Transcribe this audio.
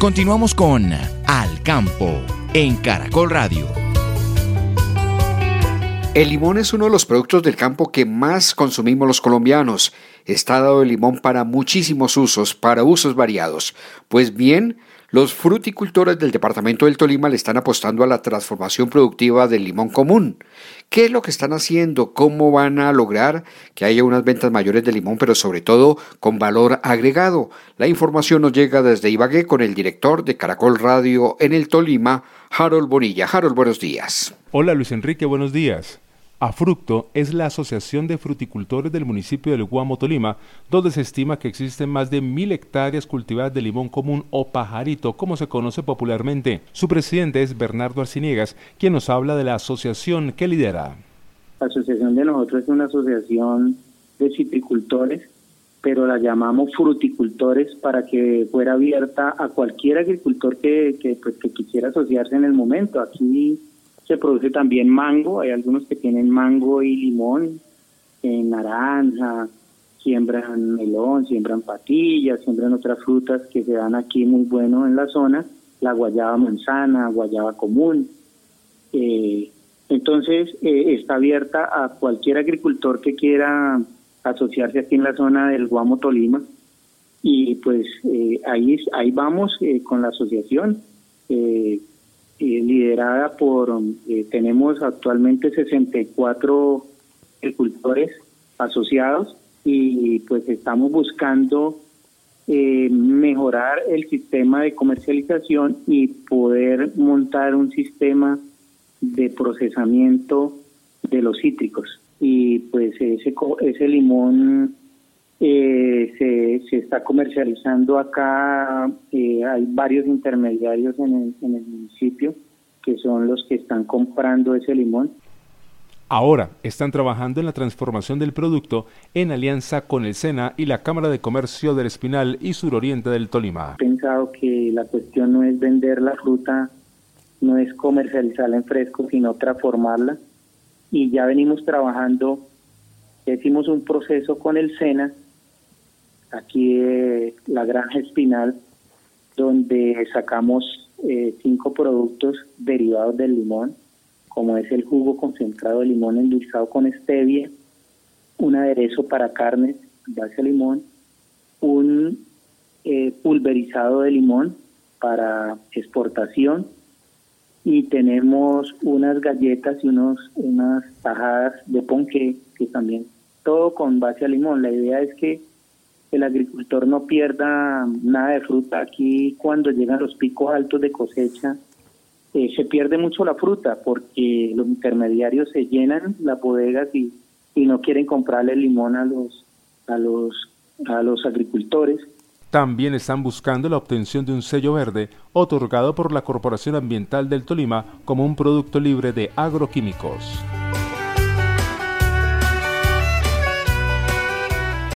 Continuamos con Al Campo en Caracol Radio. El limón es uno de los productos del campo que más consumimos los colombianos. Está dado el limón para muchísimos usos, para usos variados. Pues bien, los fruticultores del departamento del Tolima le están apostando a la transformación productiva del limón común. ¿Qué es lo que están haciendo? ¿Cómo van a lograr que haya unas ventas mayores de limón, pero sobre todo con valor agregado? La información nos llega desde Ibagué con el director de Caracol Radio en el Tolima, Harold Bonilla. Harold, buenos días. Hola Luis Enrique, buenos días. Afructo es la Asociación de Fruticultores del municipio del Guamo, Tolima, donde se estima que existen más de 1.000 hectáreas cultivadas de limón común o pajarito, como se conoce popularmente. Su presidente es Bernardo Arciniegas, quien nos habla de la asociación que lidera. La asociación de nosotros es una asociación de citricultores, pero la llamamos fruticultores para que fuera abierta a cualquier agricultor que quisiera asociarse en el momento. Aquí se produce también mango, hay algunos que tienen mango y limón, naranja, siembran melón, siembran patillas, siembran otras frutas que se dan aquí muy bueno en la zona, la guayaba manzana, guayaba común. Entonces está abierta a cualquier agricultor que quiera asociarse aquí en la zona del Guamo, Tolima, y pues ahí vamos con la asociación. Liderada por, tenemos actualmente 64 agricultores asociados y pues estamos buscando mejorar el sistema de comercialización y poder montar un sistema de procesamiento de los cítricos. Y pues ese limón se está comercializando acá. Hay varios intermediarios en el municipio que son los que están comprando ese limón. Ahora están trabajando en la transformación del producto en alianza con el SENA y la Cámara de Comercio del Espinal y Suroriente del Tolima. He pensado que la cuestión no es vender la fruta, no es comercializarla en fresco, sino transformarla. Y ya venimos trabajando, hicimos un proceso con el SENA, aquí la Granja Espinal, donde sacamos 5 productos derivados del limón, como es el jugo concentrado de limón endulzado con stevia, un aderezo para carnes base a limón, un pulverizado de limón para exportación, y tenemos unas galletas y unas tajadas de ponqué, que también todo con base a limón. La idea es que el agricultor no pierda nada de fruta. Aquí cuando llegan los picos altos de cosecha, se pierde mucho la fruta porque los intermediarios se llenan las bodegas y no quieren comprarle el limón a los agricultores. También están buscando la obtención de un sello verde otorgado por la Corporación Ambiental del Tolima como un producto libre de agroquímicos.